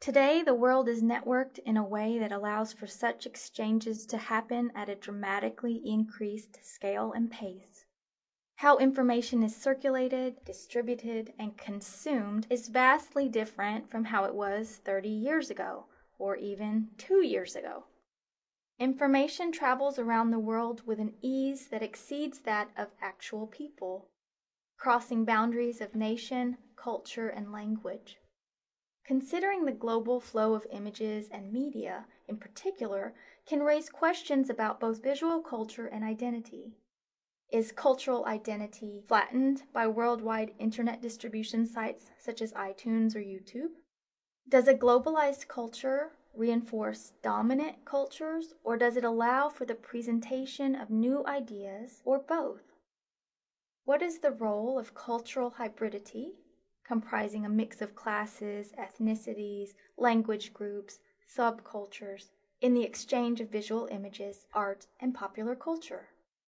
Today, the world is networked in a way that allows for such exchanges to happen at a dramatically increased scale and pace. How information is circulated, distributed, and consumed is vastly different from how it was 30 years ago, or even 2 years ago. Information travels around the world with an ease that exceeds that of actual people, crossing boundaries of nation, culture, and language. Considering the global flow of images and media, in particular, can raise questions about both visual culture and identity. Is cultural identity flattened by worldwide internet distribution sites such as iTunes or YouTube? Does a globalized culture reinforce dominant cultures, or does it allow for the presentation of new ideas, or both? What is the role of cultural hybridity, comprising a mix of classes, ethnicities, language groups, subcultures, in the exchange of visual images, art, and popular culture?